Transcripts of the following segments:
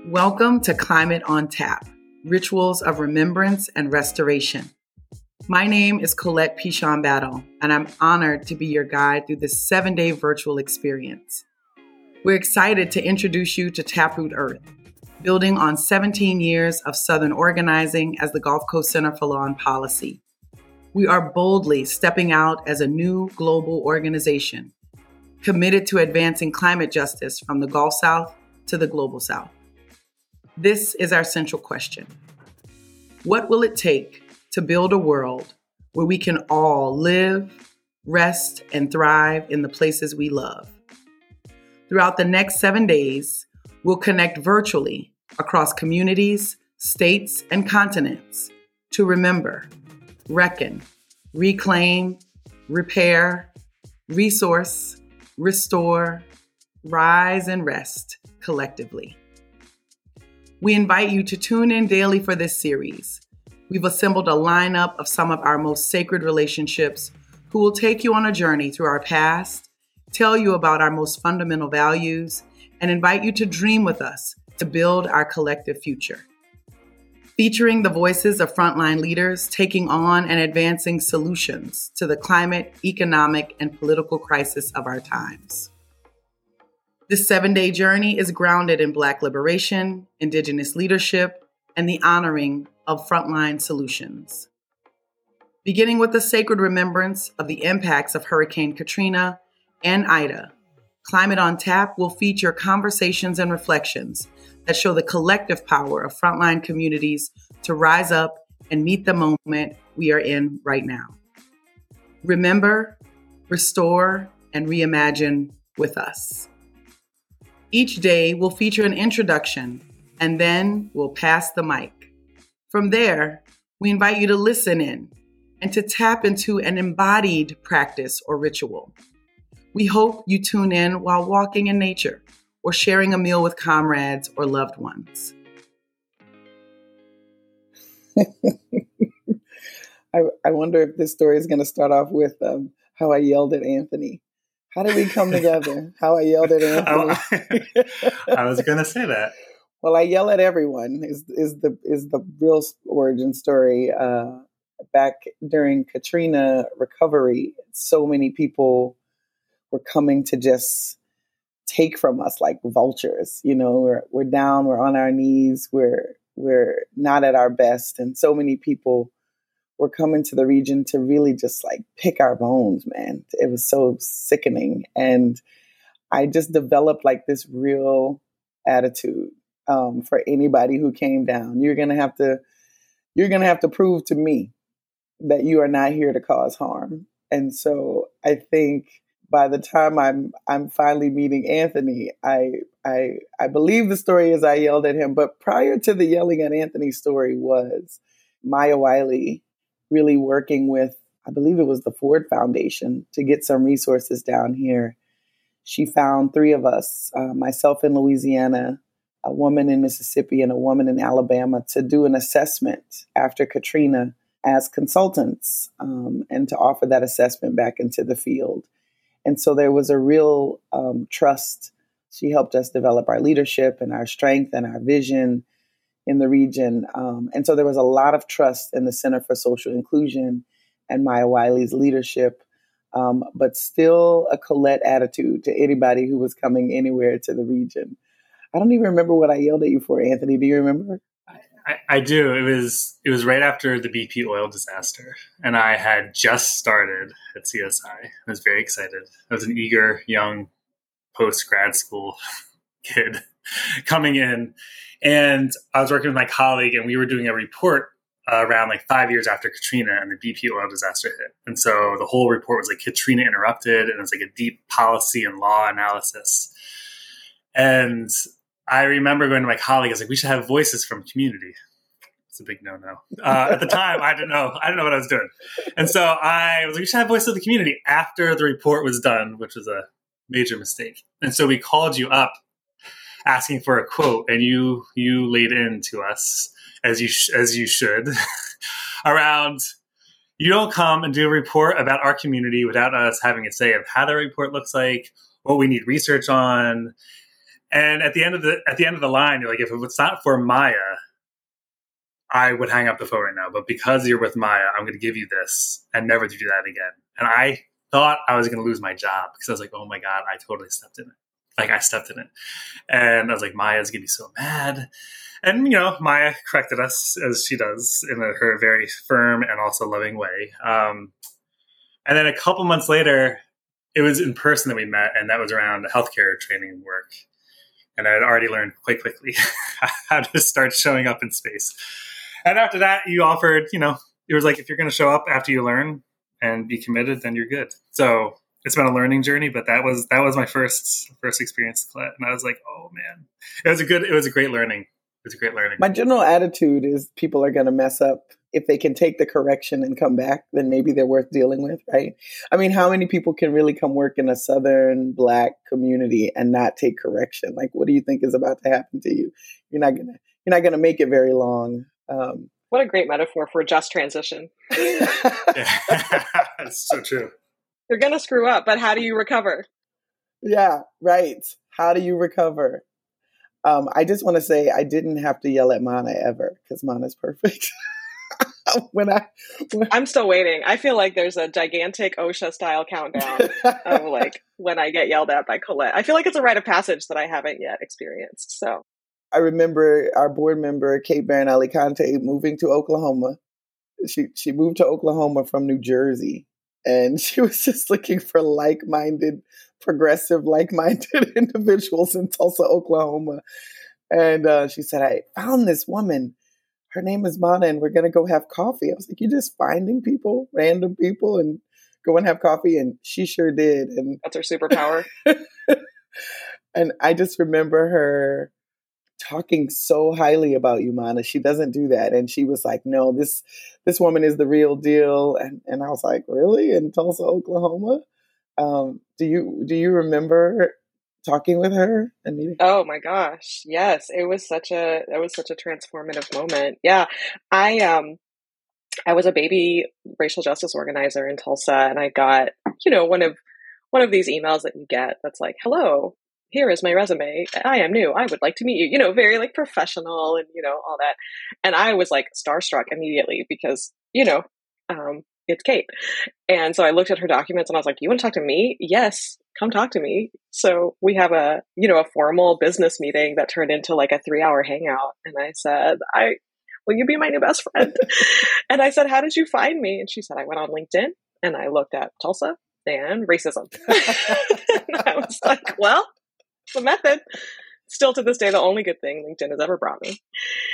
Welcome to Climate on Tap, Rituals of Remembrance and Restoration. My name is Colette Pichon Battle, and I'm honored to be your guide through this 7-day virtual experience. We're excited to introduce you to Taproot Earth, building on 17 years of Southern organizing as the Gulf Coast Center for Law and Policy. We are boldly stepping out as a new global organization, committed to advancing climate justice from the Gulf South to the Global South. This is our central question. What will it take to build a world where we can all live, rest, and thrive in the places we love? Throughout the next 7 days, we'll connect virtually across communities, states, and continents to remember, reckon, reclaim, repair, resource, restore, rise, and rest collectively. We invite you to tune in daily for this series. We've assembled a lineup of some of our most sacred relationships who will take you on a journey through our past, tell you about our most fundamental values, and invite you to dream with us to build our collective future. Featuring the voices of frontline leaders taking on and advancing solutions to the climate, economic, and political crisis of our times. This 7-day journey is grounded in Black liberation, Indigenous leadership, and the honoring of frontline solutions. Beginning with the sacred remembrance of the impacts of Hurricane Katrina and Ida, Climate on Tap will feature conversations and reflections that show the collective power of frontline communities to rise up and meet the moment we are in right now. Remember, restore, and reimagine with us. Each day will feature an introduction, and then we'll pass the mic. From there, we invite you to listen in and to tap into an embodied practice or ritual. We hope you tune in while walking in nature or sharing a meal with comrades or loved ones. I wonder if this story is going to start off with how I yelled at Anthony. How did we come together? How I yelled at Anthony. I was going to say that. Well, I yell at everyone is the real origin story. Back during Katrina recovery, so many people were coming to just take from us like vultures. You know, we're down, we're on our knees, we're not at our best, and so many people were coming to the region to really just like pick our bones, man. It was so sickening. And I just developed like this real attitude for anybody who came down. You're going to have to prove to me that you are not here to cause harm. And so I think by the time I'm finally meeting Anthony, I believe the story is I yelled at him. But prior to the yelling at Anthony story was Maya Wiley really working with, I believe it was the Ford Foundation, to get some resources down here. She found 3 of us, myself in Louisiana, a woman in Mississippi, and a woman in Alabama, to do an assessment after Katrina as consultants and to offer that assessment back into the field. And so there was a real trust. She helped us develop our leadership and our strength and our vision in the region. And so there was a lot of trust in the Center for Social Inclusion and Maya Wiley's leadership, but still a Colette attitude to anybody who was coming anywhere to the region. I don't even remember what I yelled at you for, Anthony. Do you remember? I do. It was right after the BP oil disaster, and I had just started at CSI. I was very excited. I was an eager, young post-grad school kid coming in, and I was working with my colleague, and we were doing a report around like 5 years after Katrina and the BP oil disaster hit. And so the whole report was like Katrina Interrupted, and it was like a deep policy and law analysis. And I remember going to my colleague, I was like, we should have voices from community. It's a big no-no. At the time, I didn't know what I was doing. And so I was like, we should have voices of the community after the report was done, which was a major mistake. And so we called you up asking for a quote, and you laid into us, as you should, around, you don't come and do a report about our community without us having a say of how the report looks like, what we need research on, And at the end of the line, you're like, if it's not for Maya, I would hang up the phone right now. But because you're with Maya, I'm going to give you this and never do that again. And I thought I was going to lose my job because I was like, oh my God, I totally stepped in it. Like I stepped in it. And I was like, Maya's going to be so mad. And, Maya corrected us as she does in her very firm and also loving way. And then a couple months later, it was in person that we met, and that was around healthcare training work. And I had already learned quite quickly how to start showing up in space. And after that, you offered, it was like, if you're going to show up after you learn and be committed, then you're good. So it's been a learning journey, but that was my first experience with Colette. And I was like, oh man, it was a great learning. It was a great learning. My general attitude is people are going to mess up. If they can take the correction and come back, then maybe they're worth dealing with, right? I mean, how many people can really come work in a Southern Black community and not take correction? Like, what do you think is about to happen to you? You're not gonna make it very long. What a great metaphor for a just transition. Yeah. That's so true. You're gonna screw up, but how do you recover? Yeah, right. How do you recover? I just want to say I didn't have to yell at Mana ever because Mana's perfect. I'm still waiting. I feel like there's a gigantic OSHA style countdown of like when I get yelled at by Colette. I feel like it's a rite of passage that I haven't yet experienced. So I remember our board member, Kate Barron Alicante, moving to Oklahoma. She moved to Oklahoma from New Jersey, and she was just looking for progressive, like-minded individuals in Tulsa, Oklahoma. And she said, I found this woman. Her name is Mana, and we're going to go have coffee. I was like, you're just finding people, random people, and go and have coffee? And she sure did. And that's her superpower. And I just remember her talking so highly about you, Mana. She doesn't do that. And she was like, no, this woman is the real deal. And I was like, really? In Tulsa, Oklahoma? Do you remember talking with her and meeting? Oh my gosh. Yes. It was such a transformative moment. Yeah. I was a baby racial justice organizer in Tulsa, and I got, one of these emails that you get that's like, hello, here is my resume. I am new. I would like to meet you, very like professional and, all that. And I was like starstruck immediately because, it's Kate. And so I looked at her documents and I was like, you want to talk to me? Yes, come talk to me. So we have a formal business meeting that turned into like a 3-hour hangout. And I said, will you be my new best friend? And I said, how did you find me? And she said, I went on LinkedIn and I looked at Tulsa and racism. And I was like, well, it's a method. Still to this day, the only good thing LinkedIn has ever brought me.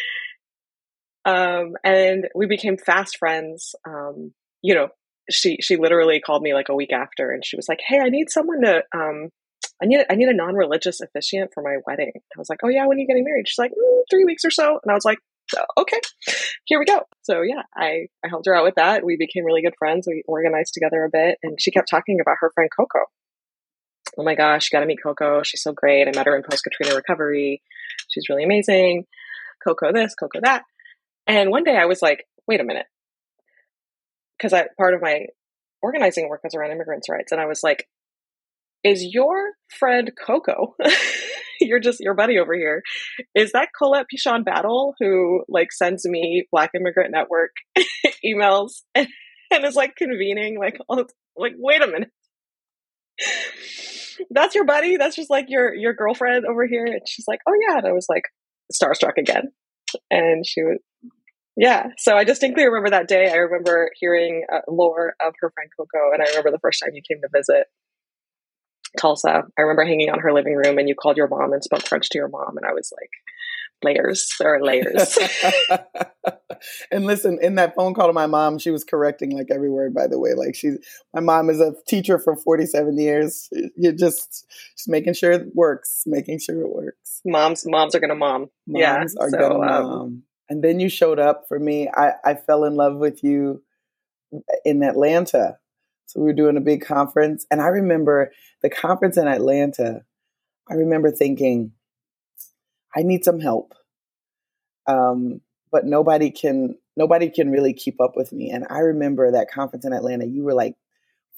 And we became fast friends. She literally called me like a week after, and she was like, hey, I need someone to, I need a non-religious officiant for my wedding. I was like, oh yeah, when are you getting married? She's like, 3 weeks or so. And I was like, okay, here we go. So yeah, I helped her out with that. We became really good friends. We organized together a bit, and she kept talking about her friend Coco. Oh my gosh, you got to meet Coco. She's so great. I met her in post-Katrina recovery. She's really amazing. Coco this, Coco that. And one day I was like, wait a minute. Because part of my organizing work was around immigrants' rights. And I was like, is your friend Coco, your buddy over here, is that Colette Pichon Battle who like sends me Black Immigrant Network emails and is like convening like wait a minute. That's your buddy? That's just like your girlfriend over here? And she's like, oh yeah. And I was like starstruck again. And she was, yeah. So I distinctly remember that day. I remember hearing lore of her friend Coco. And I remember the first time you came to visit Tulsa. I remember hanging out in her living room and you called your mom and spoke French to your mom. And I was like, layers. There are layers. And listen, in that phone call to my mom, she was correcting like every word, by the way. Like my mom is a teacher for 47 years. You're just making sure it works, Moms are going to mom. Moms are going to mom. And then you showed up for me. I fell in love with you in Atlanta. So we were doing a big conference. And I remember the conference in Atlanta. I remember thinking, I need some help. But nobody can really keep up with me. And I remember that conference in Atlanta, you were like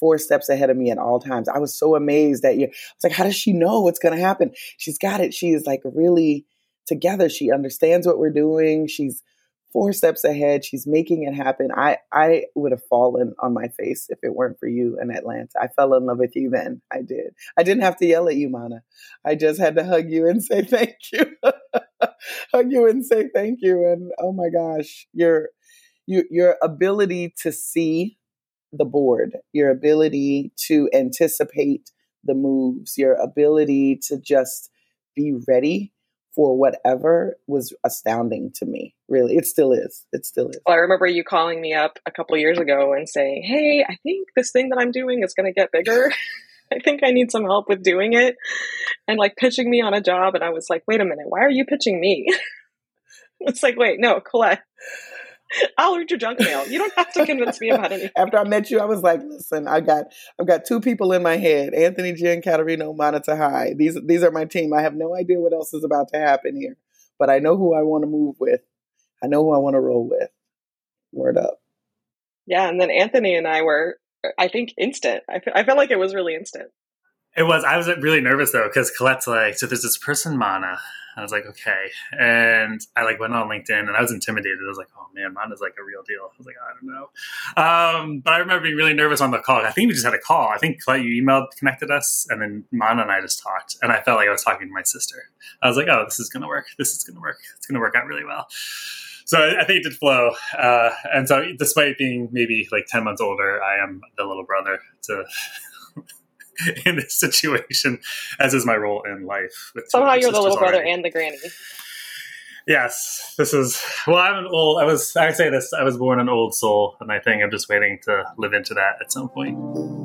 4 steps ahead of me at all times. I was so amazed at you. I was like, how does she know what's going to happen? She's got it. She is like really together. She understands what we're doing. She's 4 steps ahead. She's making it happen. I would have fallen on my face if it weren't for you in Atlanta. I fell in love with you then. I did. I didn't have to yell at you, Mana. I just had to hug you and say thank you. Hug you and say thank you. And oh my gosh, your ability to see the board, your ability to anticipate the moves, your ability to just be ready for whatever was astounding to me. Really, it still is. It still is. Well, I remember you calling me up a couple of years ago and saying, hey, I think this thing that I'm doing is going to get bigger. I think I need some help with doing it. And like pitching me on a job. And I was like, wait a minute, why are you pitching me? It's like, wait, no, Colette, I'll read your junk mail. You don't have to convince me about anything. After I met you, I was like, listen, I've got 2 people in my head, Anthony Giancaterino, Mana Tahai. These are my team. I have no idea what else is about to happen here, but I know who I want to move with. I know who I want to roll with. Word up. Yeah. And then Anthony and I were, I think, instant. I felt like it was really instant. It was. I was really nervous though, because Colette's like, so there's this person, Mana. I was like, okay. And I like went on LinkedIn and I was intimidated. I was like, oh man, Mana's like a real deal. I was like, I don't know. But I remember being really nervous on the call. I think we just had a call. I think Colette, you connected us, and then Mana and I just talked. And I felt like I was talking to my sister. I was like, oh, this is going to work. This is going to work. It's going to work out really well. So I think it did flow. And so despite being maybe like 10 months older, I am the little brother to in this situation, as is my role in life. Somehow you're the little brother and the granny. Yes, this is, well, I would say this, I was born an old soul, and I think I'm just waiting to live into that at some point.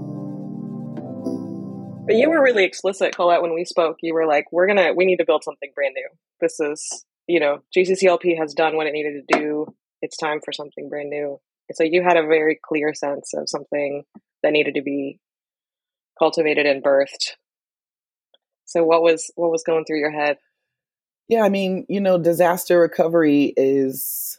But you were really explicit, Colette, when we spoke. You were like, we need to build something brand new. This is, GCCLP has done what it needed to do. It's time for something brand new. And so you had a very clear sense of something that needed to be cultivated and birthed. So what was going through your head? Yeah, I mean, disaster recovery is,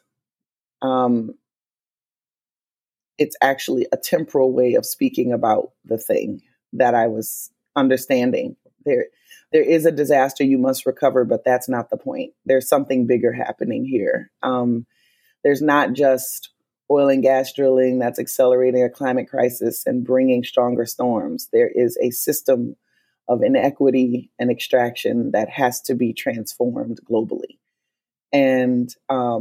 it's actually a temporal way of speaking about the thing that I was understanding. There is a disaster you must recover, but that's not the point. There's something bigger happening here. There's not just oil and gas drilling that's accelerating a climate crisis and bringing stronger storms. There is a system of inequity and extraction that has to be transformed globally. And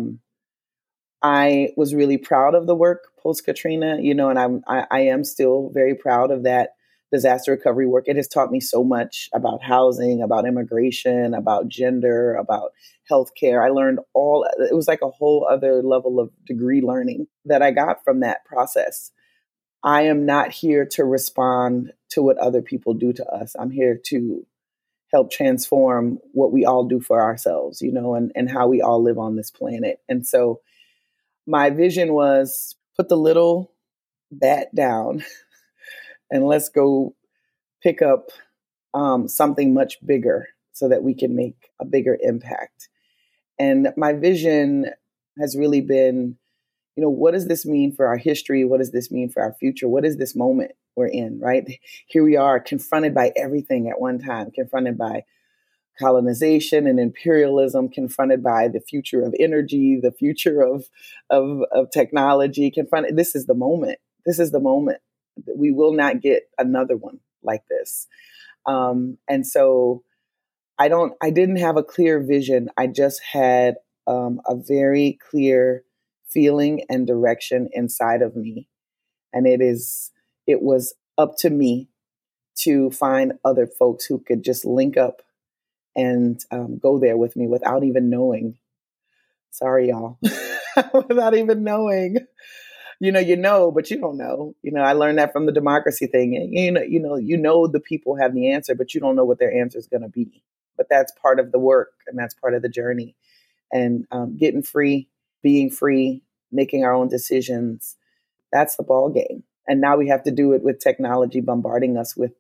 I was really proud of the work post-Katrina, and I am still very proud of that disaster recovery work. It has taught me so much about housing, about immigration, about gender, about healthcare. I learned it was like a whole other level of degree learning that I got from that process. I am not here to respond to what other people do to us. I'm here to help transform what we all do for ourselves, and how we all live on this planet. And so my vision was put the little bat down and let's go pick up something much bigger so that we can make a bigger impact. And my vision has really been, what does this mean for our history? What does this mean for our future? What is this moment we're in, right? Here we are confronted by everything at one time, confronted by colonization and imperialism, confronted by the future of energy, the future of technology, this is the moment. This is the moment. We will not get another one like this. And so I didn't have a clear vision. I just had a very clear feeling and direction inside of me. And it was up to me to find other folks who could just link up and go there with me without even knowing. Sorry, y'all. Without even knowing. But you don't know. I learned that from the democracy thing. The people have the answer, but you don't know what their answer is going to be. But that's part of the work, and that's part of the journey. And getting free, being free, making our own decisions, that's the ball game. And now we have to do it with technology bombarding us with,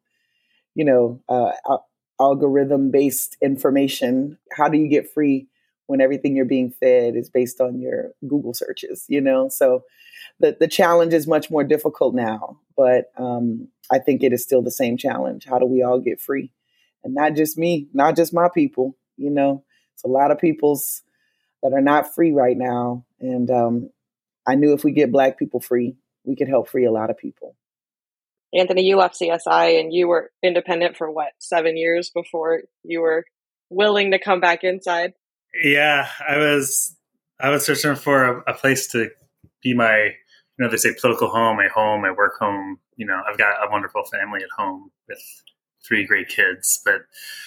algorithm-based information. How do you get free when everything you're being fed is based on your Google searches? So the challenge is much more difficult now, but I think it is still the same challenge. How do we all get free? And not just me, not just my people, it's a lot of peoples that are not free right now. And I knew if we get Black people free, we could help free a lot of people. Anthony, you left CSI and you were independent for 7 years before you were willing to come back inside? Yeah, I was searching for a place to be my, they say political home, my work home. I've got a wonderful family at home with 3 great kids, but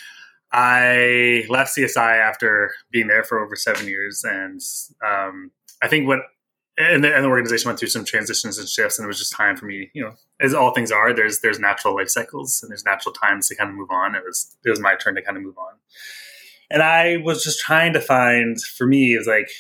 I left CSI after being there for over 7 years. And I think and the organization went through some transitions and shifts, and it was just time for me, as all things are, there's natural life cycles and there's natural times to kind of move on. It was my turn to kind of move on. And I was just trying to find, for me, it was like,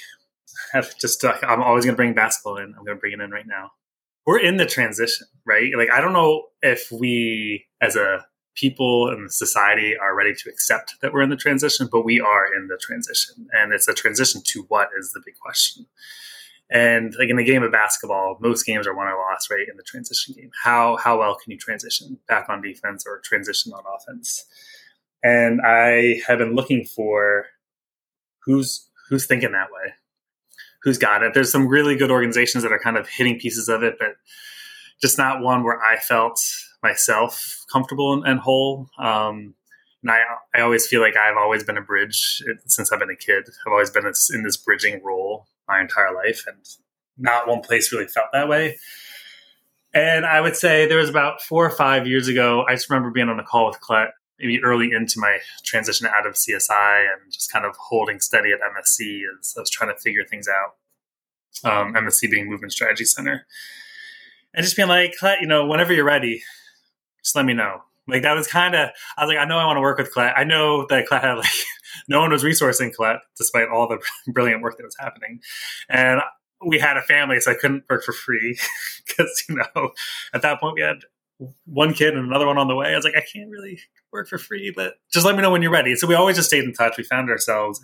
I'm always going to bring basketball in. I'm going to bring it in right now. We're in the transition, right? Like, I don't know if we as a people in society are ready to accept that we're in the transition, but we are in the transition. And it's a transition to what is the big question. And like in the game of basketball, most games are won or lost, right? In the transition game, how well can you transition back on defense or transition on offense? And I have been looking for who's thinking that way, who's got it. There's some really good organizations that are kind of hitting pieces of it, but just not one where I felt myself comfortable and whole. And I always feel like I've always been a bridge since I've been a kid. I've always been in this bridging role my entire life, and not one place really felt that way. And I would say there was about 4 or 5 years ago, I just remember being on a call with Colette, maybe early into my transition out of CSI, and just kind of holding steady at MSC as I was trying to figure things out. MSC being Movement Strategy Center. And just being like, Colette, whenever you're ready, just let me know. Like, that was kind of, I was like, I know I want to work with Colette. I know that Colette had no one was resourcing Colette despite all the brilliant work that was happening. And we had a family, so I couldn't work for free because, at that point we had one kid and another one on the way. I was like, I can't really work for free, but just let me know when you're ready. So we always just stayed in touch. We found ourselves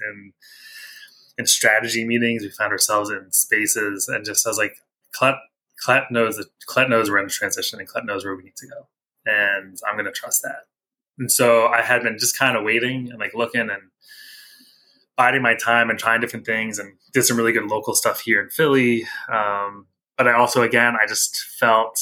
in strategy meetings. We found ourselves in spaces, and just, I was like, Colette knows we're in a transition, and Colette knows where we need to go. And I'm going to trust that. And so I had been just kind of waiting and looking and biding my time and trying different things, and did some really good local stuff here in Philly. But I also, again, I just felt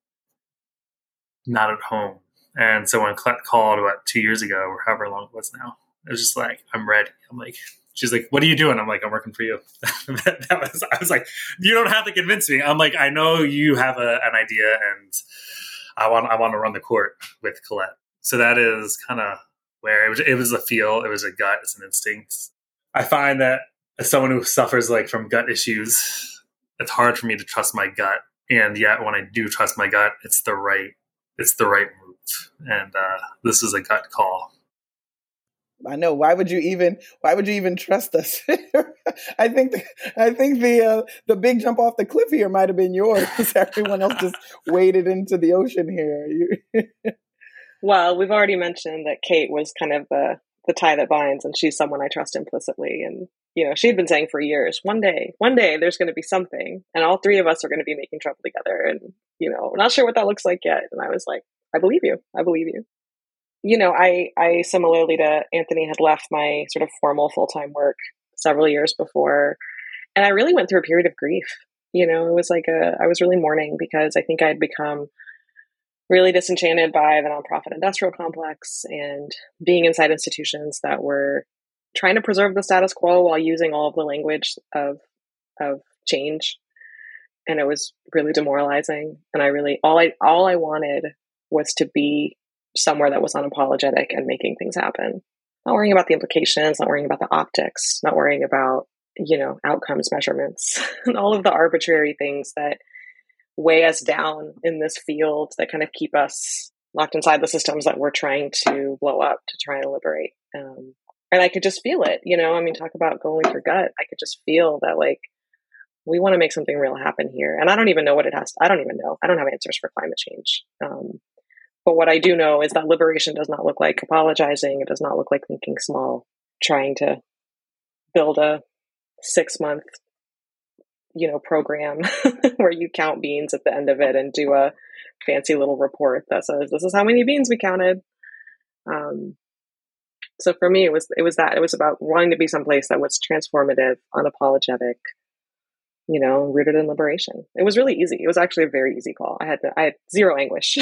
not at home. And so when Colette called about 2 years ago, or however long it was now, it was just like, I'm ready. I'm like, she's like, what are you doing? I'm like, I'm working for you. I was like, you don't have to convince me. I'm like, I know you have an idea, and I want to run the court with Colette. So that is kind of where it was a feel, it was a gut, it's an instinct. I find that as someone who suffers from gut issues, it's hard for me to trust my gut. And yet when I do trust my gut, it's the right move. And this is a gut call. I know. Why would you even trust us? I think the big jump off the cliff here might have been yours. Everyone else just waded into the ocean here. Well, we've already mentioned that Kate was kind of the tie that binds, and she's someone I trust implicitly. And she'd been saying for years, one day there's going to be something, and all 3 of us are going to be making trouble together. And we're not sure what that looks like yet. And I was like, I believe you. I similarly to Anthony had left my sort of formal full-time work several years before, and I really went through a period of grief. It was I was really mourning, because I think I had become really disenchanted by the nonprofit industrial complex and being inside institutions that were trying to preserve the status quo while using all of the language of change. And it was really demoralizing. And I really, all I wanted was to be somewhere that was unapologetic and making things happen. Not worrying about the implications, not worrying about the optics, not worrying about, outcomes measurements and all of the arbitrary things that weigh us down in this field, that kind of keep us locked inside the systems that we're trying to blow up to try and liberate. And I could just feel it, talk about going with your gut. I could just feel that we want to make something real happen here. And I don't even know what it has. I don't even know. I don't have answers for climate change. But what I do know is that liberation does not look like apologizing. It does not look like thinking small, trying to build a 6-month program where you count beans at the end of it and do a fancy little report that says, this is how many beans we counted. So for me, it was about wanting to be someplace that was transformative, unapologetic, rooted in liberation. It was really easy. It was actually a very easy call. I had zero anguish.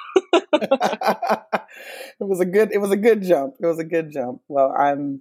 It was a good jump. It was a good jump. Well, I'm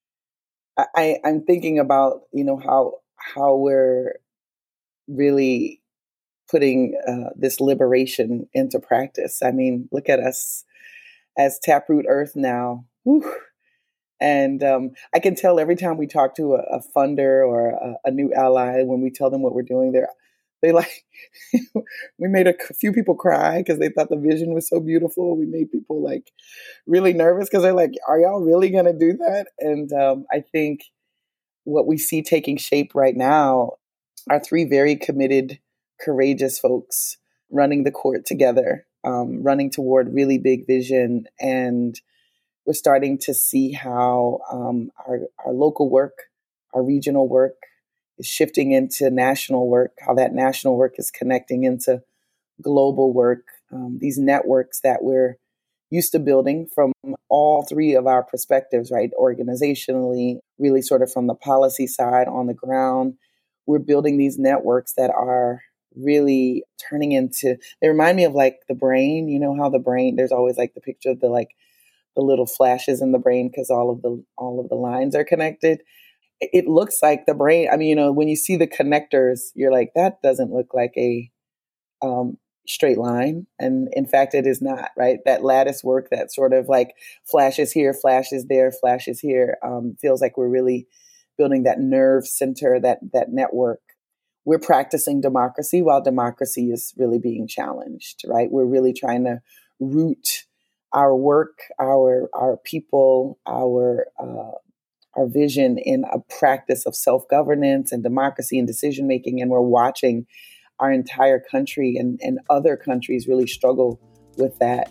thinking about, how we're really putting this liberation into practice. I mean, look at us as Taproot Earth now. Whew. And I can tell every time we talk to a funder or a new ally, when we tell them what we're doing, they like, we made a few people cry because they thought the vision was so beautiful. We made people like really nervous because they're like, are y'all really going to do that? And I think what we see taking shape right now are three very committed, courageous folks running the court together, running toward really big vision. And we're starting to see how our local work, our regional work is shifting into national work, how that national work is connecting into global work. These networks that we're used to building from all three of our perspectives, right? Organizationally, really sort of from the policy side on the ground. We're building these networks that are really turning into, they remind me of like the brain, how the brain, there's always like the picture of the little flashes in the brain because all of the lines are connected. It looks like the brain. I mean, when you see the connectors, you're like, that doesn't look like a straight line. And in fact, it is not, right? That lattice work that sort of like flashes here, flashes there, flashes here, feels like we're really building that nerve center, that network. We're practicing democracy while democracy is really being challenged, right? We're really trying to root our work, our people, our vision in a practice of self-governance and democracy and decision-making. And we're watching our entire country and other countries really struggle with that.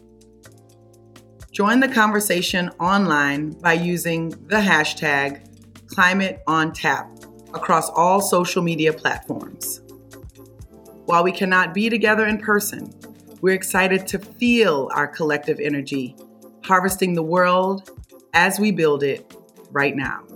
Join the conversation online by using the hashtag #ClimateOnTap across all social media platforms. While we cannot be together in person, we're excited to feel our collective energy, harvesting the world as we build it right now.